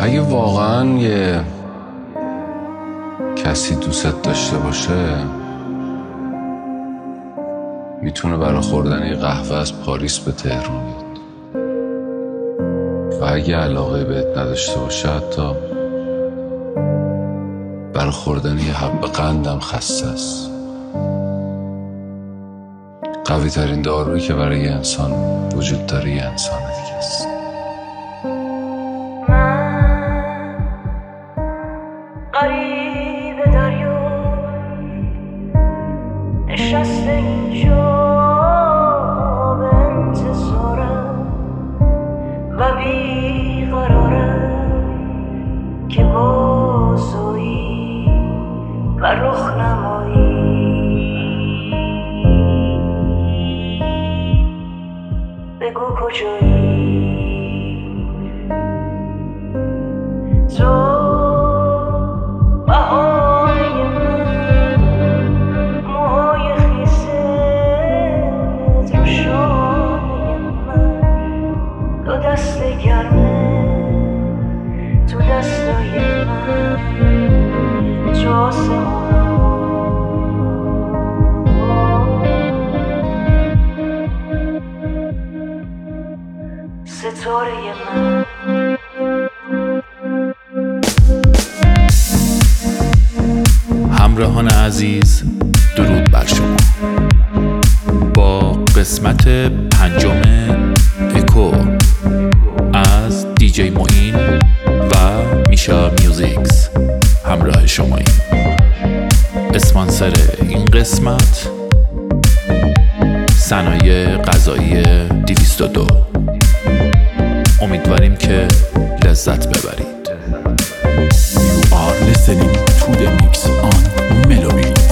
اگه واقعا یه کسی دوست داشته باشه میتونه برای خوردن یه قهوه از پاریس به تهران بیاد و اگه علاقه بهت نداشته باشه حتی برای خوردن یه حب قندم خسته است. قوی ترین دارویی که برای یه انسان وجود داره یه انسان دیگه است. غریب دریا نشسته اینجا به انتظارم و بیقرارم که بازویی و رخنمایی بگو کجایی تو تو دستای من تو ستاره من. همراهان عزیز درود بر شما. با قسمت 5 اکو از دیجی معین و میشا میوزیکس همراه شماییم. اسپانسر این قسمت صنایع غذایی 202. امیدواریم که لذت ببرید. You are listening to the mix on Melobit.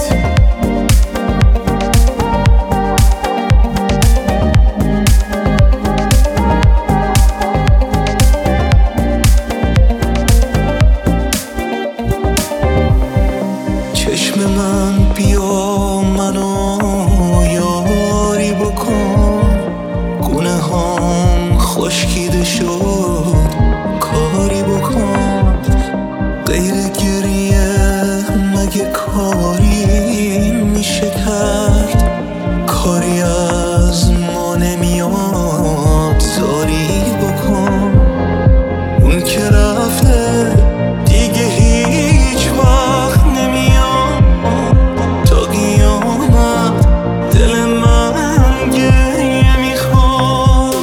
چشم من بیا منو یاری بکن، گونه هام خشکیده شد کاری بکن، غیر گریه مگه کاری میشه کرد، کاری از ما نمیاد زاری بکن، اون که رفته دیگه هیچ وقت نمیاد، تا قیامت دل من گریه میخواد.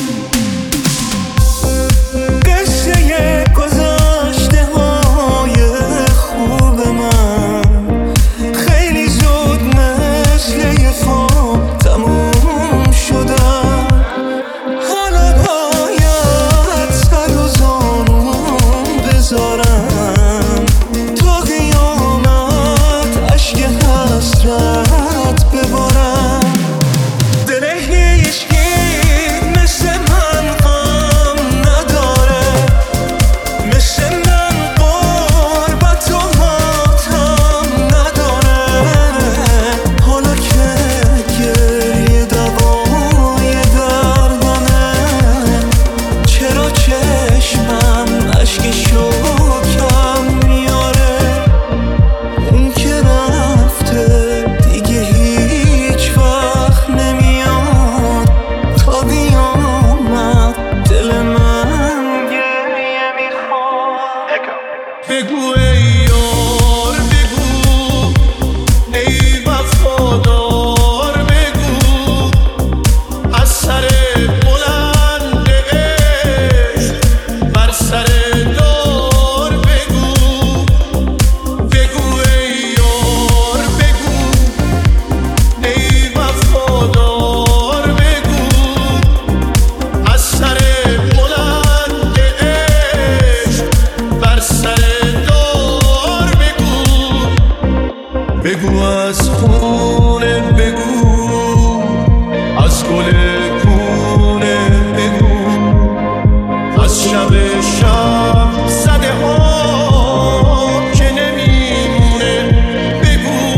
قصه گذشته های خوب من خیلی زود مثل یه خواب تموم شدن، حالا باید سر و زانون بذارم تا قیامت اشک حسرت ببارم. دل هیچکی مثل من غم نداره، مثل من غربت و ماتم نداره، حالا که گریه دوای دردمه، چرا چشمم اشک شوکم میاره، اون که رفته دیگه هیچ وقت نمیاد، تا قیامت دل من گریه میخواد. بگو ای یار بگو، ای وفادار بگو، از سر بلند عشق بر سر دار بگو، بگو ای یار بگو، ای وفادار بگو، از سر بلند عشق بر سر دار بگو، بگو از خونه بگو، از گل کونه بگو، از شب زده ها که نمیمونه بگو،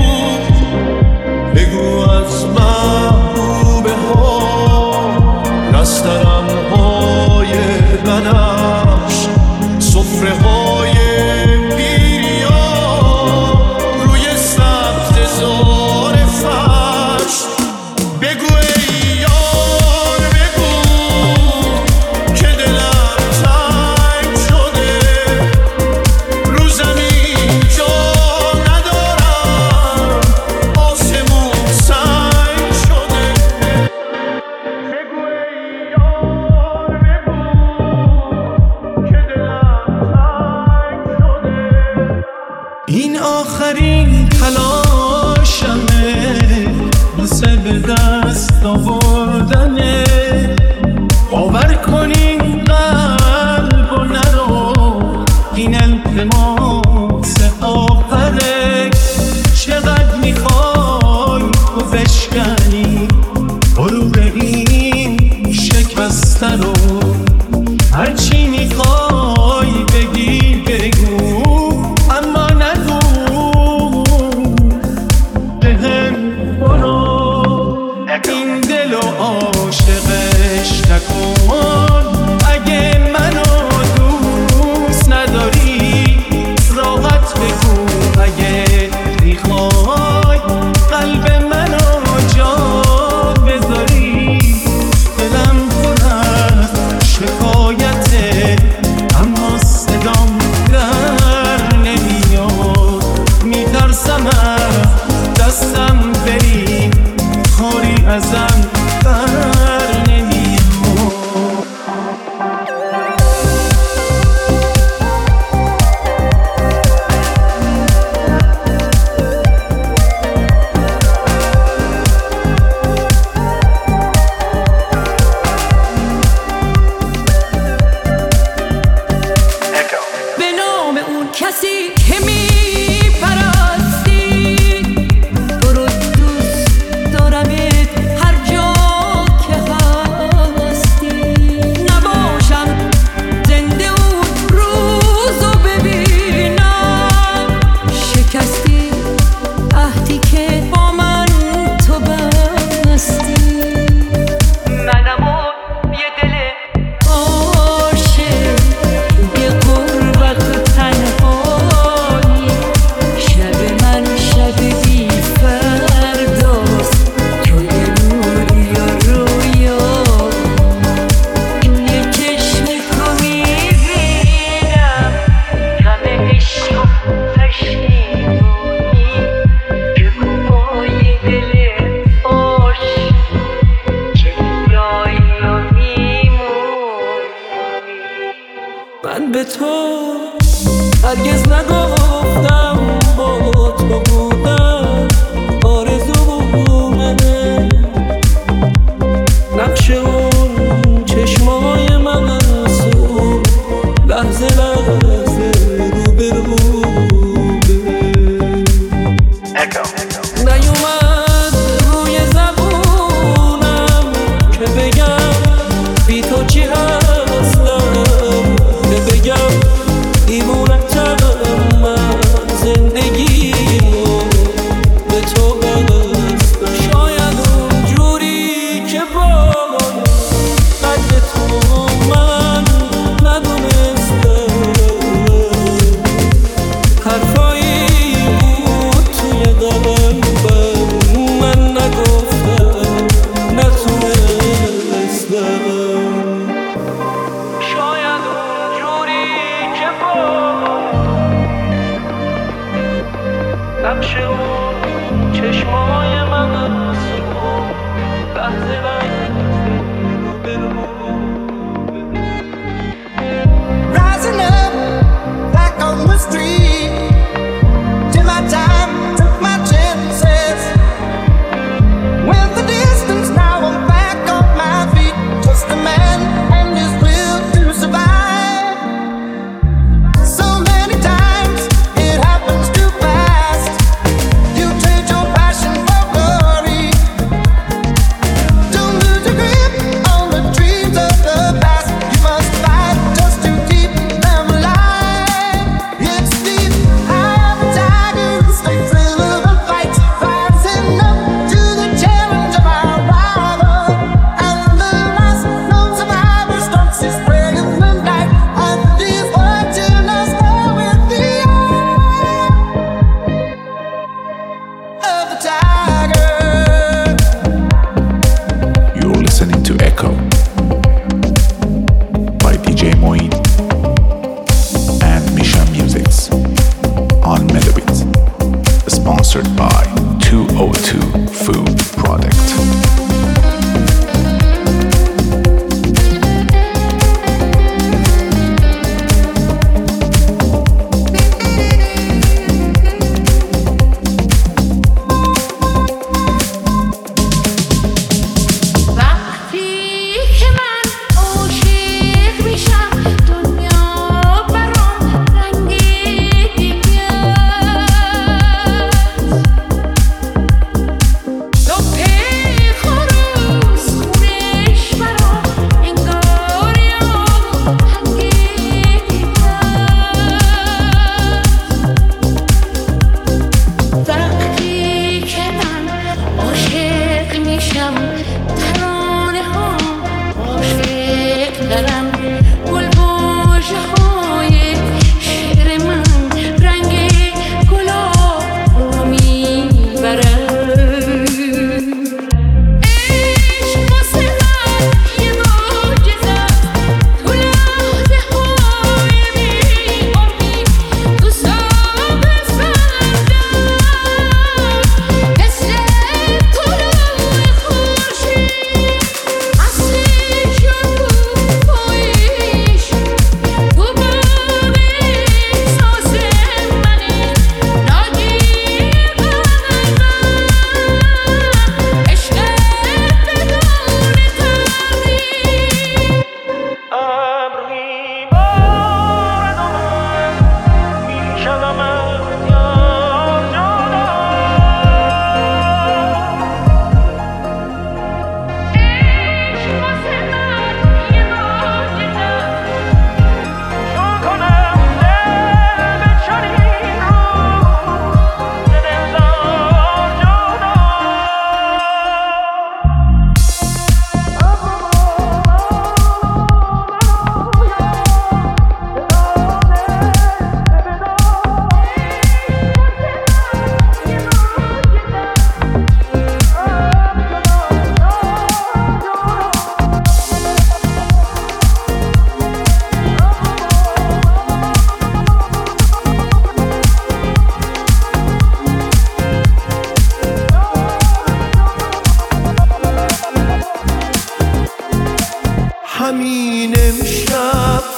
بگو از محبوبه ها نسترن های بنفش، سفره هرچی میخوای بگی بگو، اما نگو بهم برو این دلو عاشقش نکن. اگه منو دوست نداری راحت بگو، اگه میخوای قلب منو جا بذاری. دلم پر از شکایته اما صدام در نمیاد. میترسم از دستم بری کاری ازم بر نمیاد. به نام اون کسی که میپرستی، تو رو دوست دارمت هر جا که هستی. نباشم زنده اون روزو ببینم، شکستی عهدی که با من تو بستی. منم اون یه دل عاشق، یه غربت و تنهایی. شب من شب بی فرداست، تو یه روی یا رویا. این یه چشم تو میبینم، غم عشق و پشیمونی. بگو با یه دل عاشق که میایی یا میمونی. من به تو هرگز نگفتم با تو بودم آرزو منه. نقش اون چشمای معصوم لحظه لحظه رو به رو نیومد روی زبونم که بگم بی تو چی هستم، که بگم دیوونتم من زندگیمو به تو بستم. شاید اونجوری که با قدر تو من ندونستم، حرفایی بود توی قلبم من نگفتم نتونستم. شاید اونجوری که با نقش اون چشمای من معصوم لحظه لحظه رو به رو. Rising up back on the street, did my time, took my chances. Went the distance, now I'm back on my feet. Just a man and his will to survive. So many times it happens too fast. You trade your passion for glory. Don't lose your grip on the dreams of the past. You must fight just to keep them alive. It's deep, eye of a tiger, stay thrill of the fight. Rising up to the challenge of our rival. And the last known survivor stalks his prey in the night. And he's watching us fall with the eye of the tiger. You're listening to Echo by DJ Moeen and Misha Musics on Melobit, sponsored by 202 Food Product. وقتی که من عاشق میشم، دنیا برام رنگ دیگه است.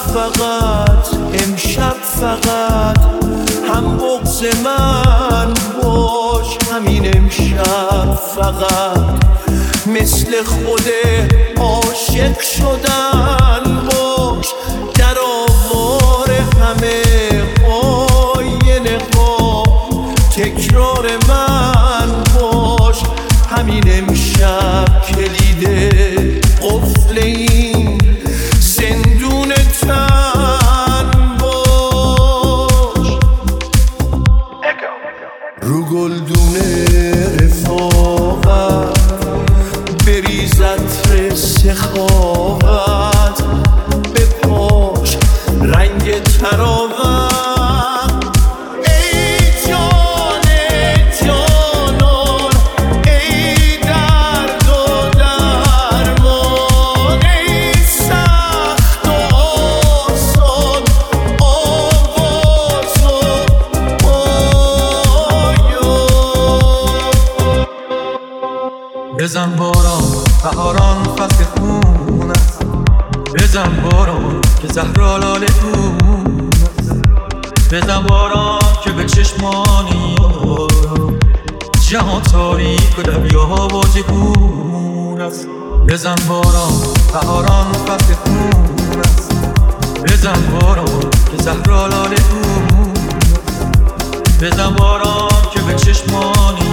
فقط امشب فقط هم بغض من باش، همین امشب فقط مثل خود عاشق شدن باش، در آوار همه آینه ها تکرار من باش، همین امشب کلید قفل این زندون تن باش. رو گلدون رفاقت بریز عطر سخاوت، به پاش رنگ تراوت. ای جان جانان، ای درد و درمان، ای سخت و آسان، آواز و پایان. بزن باران بهاران فصل خون است، بزن باران که زهرا لاله خون است، بزن باران که به چشمانی جهان تاریک و دریاها واژگون است. بزن باران بهاران فصل خون است، بزن باران که زهرا لاله خون است، بزن باران که به چشمانی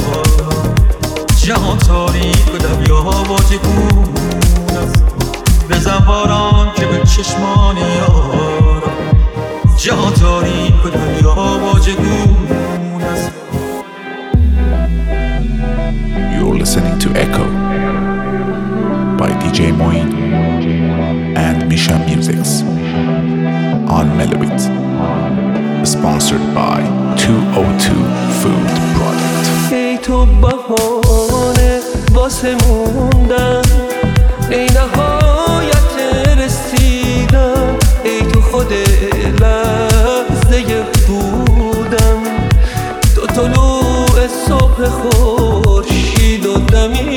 جهان تاریک و دریاها واژگون است. بزن باران که به چشمان یاران جهان تاریک و دریاها واژگون است. You're listening to Echo by DJ Moin and Misha Musics on Melobit, sponsored by 202 Food Product. ای تو بهانه واسه موندن، ای نهایت رسیدن، ای تو خود لحظه بودم، تو طلوع صبح خورشید و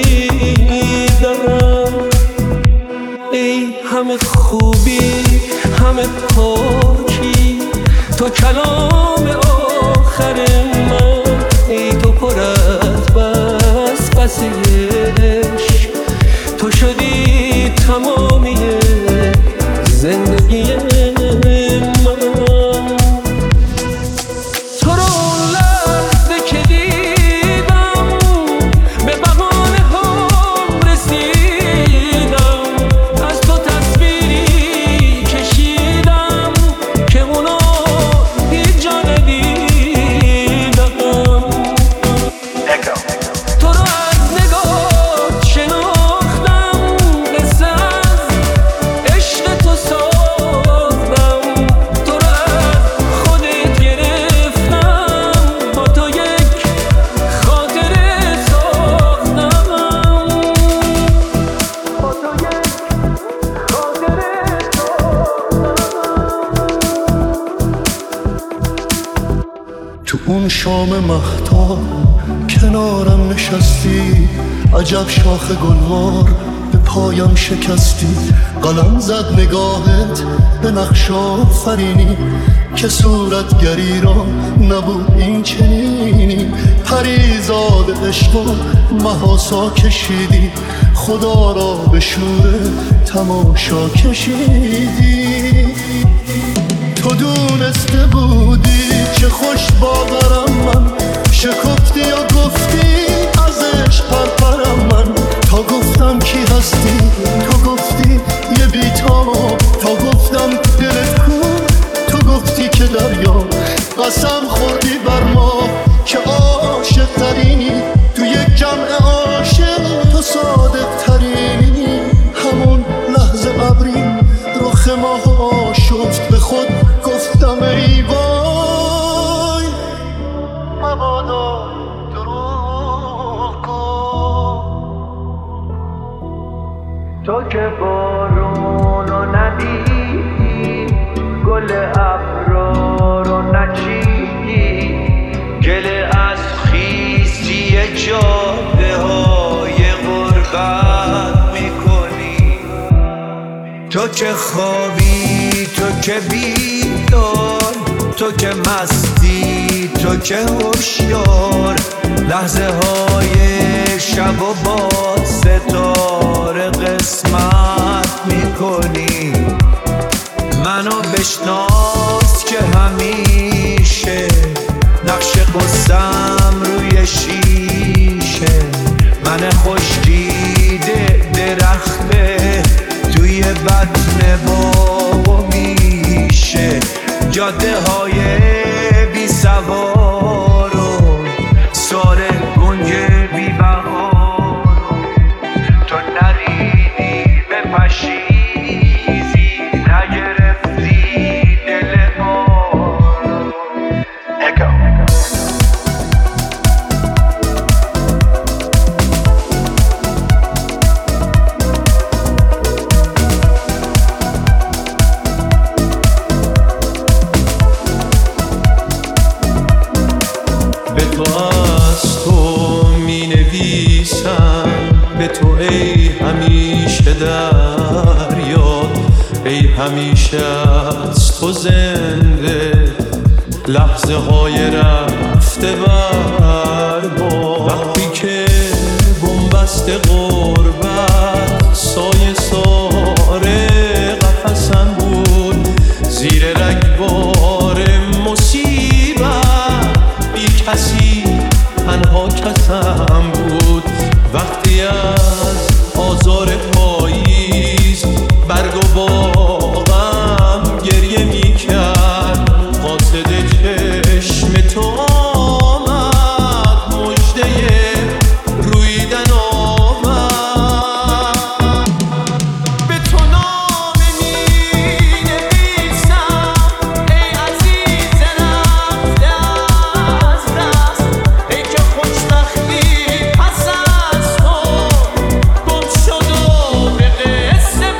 دمیدن. ای همه خوبی همه پاکی، تو کلام آخر من، ای تو پر از بس عشق، تو شدی تمامی زندگی من. تو رو لحظه که دیدم به بهانه هم رسیدم، از تو تصویری کشیدم که اونا هیچ جا ندیدم. تو رو از نگاه شناختم، قصه از عشق تو ساختم، تو رو از خودت گرفتم، با تو یک خاطره ساختم، با تو یک خاطره ساختم. تو اون شام مهتاب کنارم نشستی، عجب شاخ گلوار به پایم شکستی، قلم زد نگاهت به نقش آفرینی که صورتگری را نبود این چنینی. پریزاد عشق و محاسا کشیدی، خدا را به شور تماشا کشیدی. تو دونسته بودی چه خوش باورم من، شکفتی یا گفتی ازش پرپرم من. تا گفتم کی هستی تو گفتی یه بیتاب، تا گفتم دلت کو تو گفتی که دریا. قسم خوردی بر ما که عاشق ترینی، تو یک جمع عاشق تو صادق ترینی. همون لحظه ابری رخ ما شفت، به خود گفتم ای وای مبادا دروغ کن. تو که بارونو ندیدی، گل ابرا رو نچیدی، گله از خیسی جاده های غربت میکنی. تو که خوابی که بیدار، تو که مستی، تو که هوشیار، لحظه های شب و با ستاره قسمت میکنی. منو بشناس که همیشه نقش قصم روی شیشه، من خشکیده درخته توی بطن بابا میشه. جاده های بی سوار و سار گنج بی بهار، تو نریدی به پشیزی، نگرفتی دل ما. به تو از تو می نویسم، به تو ای همیشه دریا، ای همیشه از تو زنده لحظه های رفته بر ما. وقتی که بنبست غربت سایه ساره قفسم بود، زیر رگبار مصیبت بی کسی تنها کسم بود. وقتی از آزار پاییز برگ و باغم گریه میکرد، قاصد چشم تو آمد، مژده رویدن آمد. به تو نامه می‌نویسم ای عزیز رفته از دست، ای که خوشبختی پس از تو گم شد و به قصه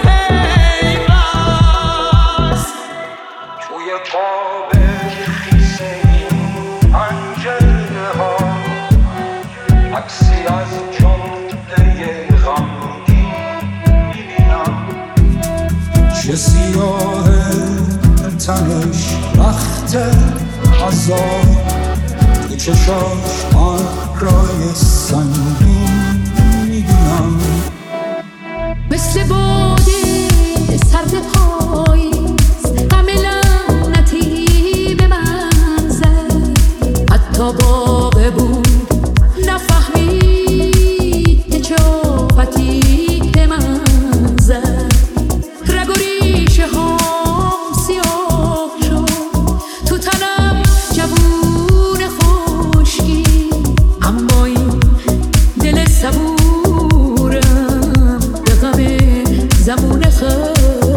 پیوست. توی خواب خیسه پنجره ها عکسی از جمله غمگین میبینم. چه سیاه تنش وقت عذاب، تو چشاش آن رای سنگین میبینم. مثل باده سرد پاییز غم لعنتی به من زد، حتی باغ بود نفهمید که چه آفتی به من زد. رگ و ریشه هام سیاه شد، تو تنم جوون خشکی، اما این دل صبورم به غم زمون خندی.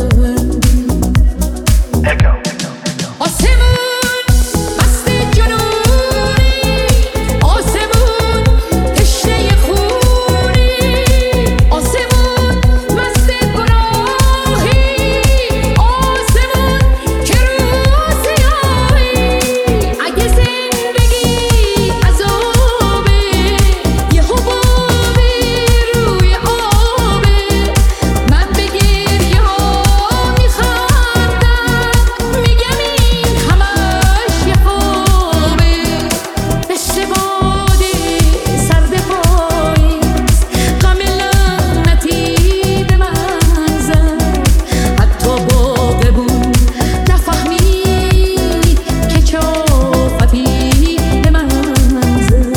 آسمون مست جنونی، آسمون تشنه خونی، آسمون مست گناهی، آسمون که روز سیاهی. اگه زندگی عذابه، یه حبابی روی آبه، من به گریه ها میخندم، میگم این همش یه خوابه. مثل باده سرد پاییز غم لعنتی به من زد، حتی باغ بود نفهمید که چه آفتی به من زد.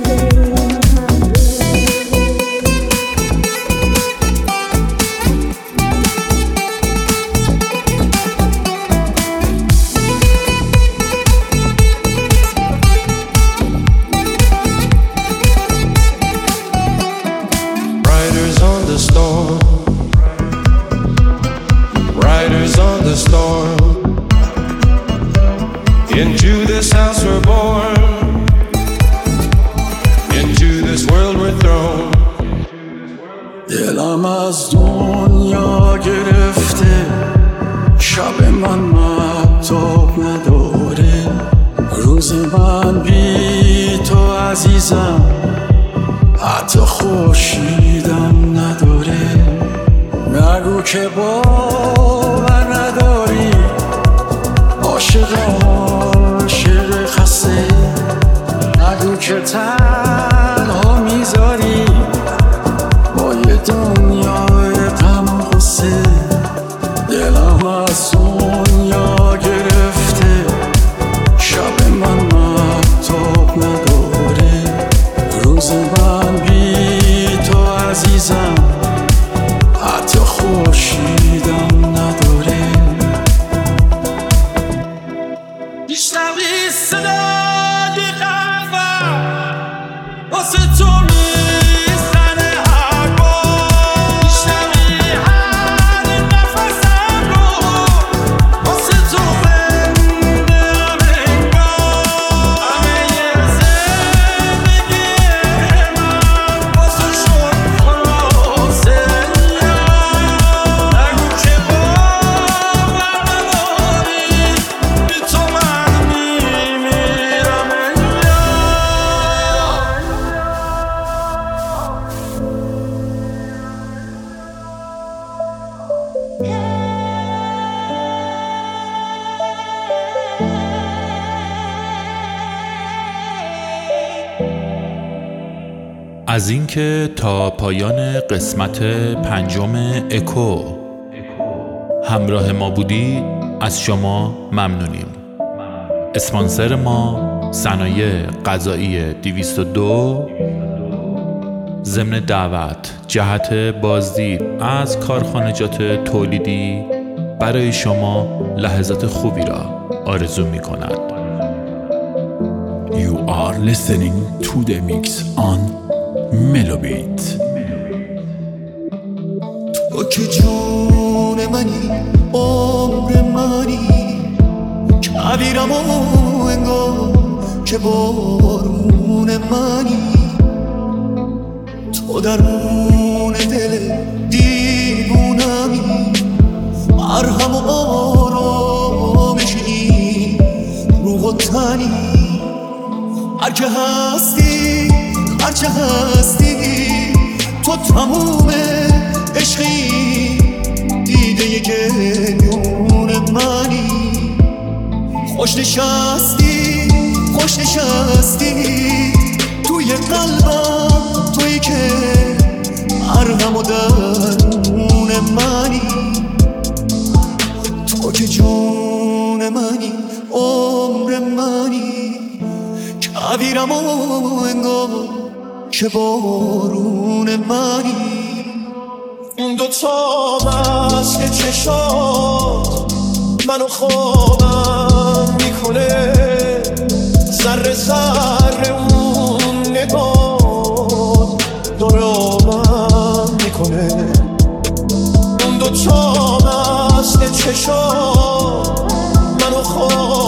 Riders on the storm, riders on the storm. Into this house we're born, into this world we're thrown. دلم از دنیا گرفته، شب من مهتاب نداره، روز من بی تو عزیزم حتی خورشیدم نداره. نگو که باور نداری که تنها میذاری با یه دنیای غم و غصه. دلم از دنیا گرفته، شب من مهتاب نداره، روز من بی تو عزیزم حتی خورشیدم نداره. میشنوی صدای قلبم واسه تو میزنه هر بار، میشنوی هر نفسم رو واسه تو بندم انگار. همه زندگی من واسه شد خلاصه. نگو که باور نداری بی تو من میمیرم انگار. از اینکه تا پایان قسمت 5 اکو همراه ما بودی از شما ممنونیم. اسپانسر ما صنایع غذایی 202 ضمن دعوت جهت بازدید از کارخانجات تولیدی برای شما لحظات خوبی را آرزو می کند. You are listening to the mix on Melobit. تو که جون منی، عمر منی، کبیرم و انگار که بارون منی. تو درون دل دیوونمی، مرهم و آرامشی، روح و تنی. هرچه هستی، هرچه هستی، تو تموم عشقی، دیده گریون منی. خوش نشستی، خوش نشستی توی قلبم، تویی که مرهم و درون منی. تو که جون منی، عمر منی، کبیرم و انگار که بارون منی. اون دوتا مسک چشات منو خوابم میکنه، ذره ذره اون نگاه داره آبم میکنه. اون دوتا مسک چشات منو خوابم